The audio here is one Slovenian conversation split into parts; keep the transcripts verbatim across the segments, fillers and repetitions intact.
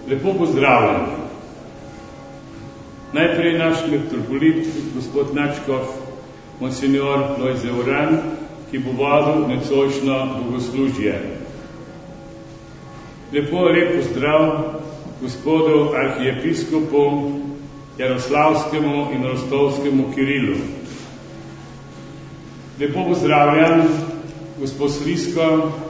Lepo pozdravljen. Najprej naš metropolit, gospod nadškof, monsignor Lojze Uran, ki bo vodil nocojšnjo bogoslužje. Lepo lep pozdrav gospodu arhiepiskopu Jaroslavskemu in Rostovskemu Kirilu. Lepo pozdravljam gospod Slisko,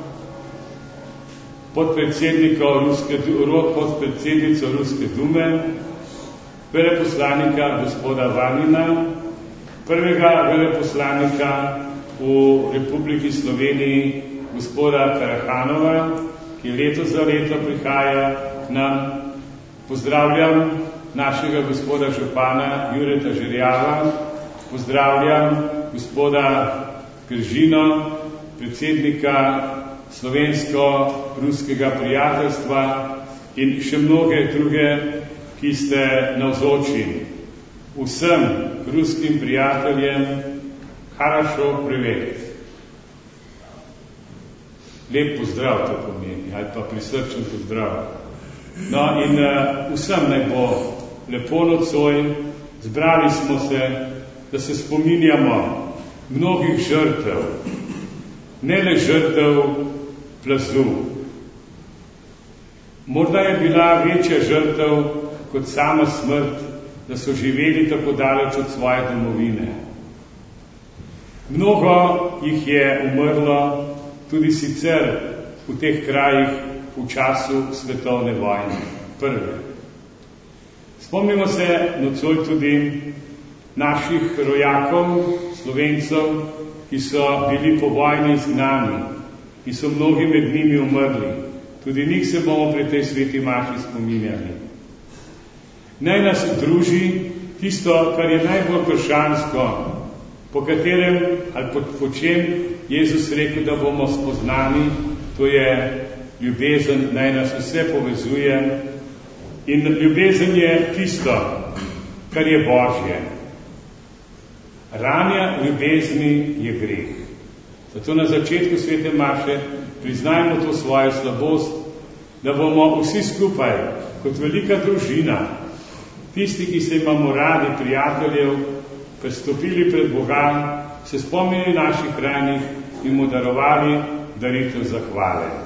podpredsednico Ruske, podpredsednico Ruske dume, veleposlanika gospoda Vanina, prvega veleposlanika v Republiki Sloveniji gospoda Karahanova, ki leto za leto prihaja k nam. Pozdravljam našega gospoda župana Jureta Žerjava, pozdravljam gospoda Kržino, predsednika slovensko-ruskega prijateljstva in še mnoge druge, ki ste navzoči. Vsem ruskim prijateljem Harašo privet. Lep pozdrav to pomeni, ali pa prisrčen pozdrav. No in uh, vsem naj bo lepo nocoj, zbrali smo se, da se spominjamo mnogih žrtev, ne le žrtev plazu. Morda je bila večja žrtev kot sama smrt, da so živeli tako daleč od svoje domovine. Mnogo jih je umrlo tudi sicer v teh krajih v času svetovne vojne, prve. Spomnimo se nocoj tudi naših rojakov, Slovencev, ki so bili po vojni izgnani, ki so mnogi med njimi umrli. Tudi njih se bomo pri tej sveti maši spominjali. Naj nas druži tisto, kar je najbolj krščansko, po katerem ali po, po čem Jezus rekel, da bomo spoznani, to je ljubezen, naj nas vse povezuje. In ljubezen je tisto, kar je Božje. Ranja ljubezni je greh. Zato na začetku svete maše priznajmo to svojo slabost, da bomo vsi skupaj, kot velika družina, tisti, ki se imamo radi prijateljev, prestopili pred Boga, se spomnili naših ranih in mu darovali daritev zahvale.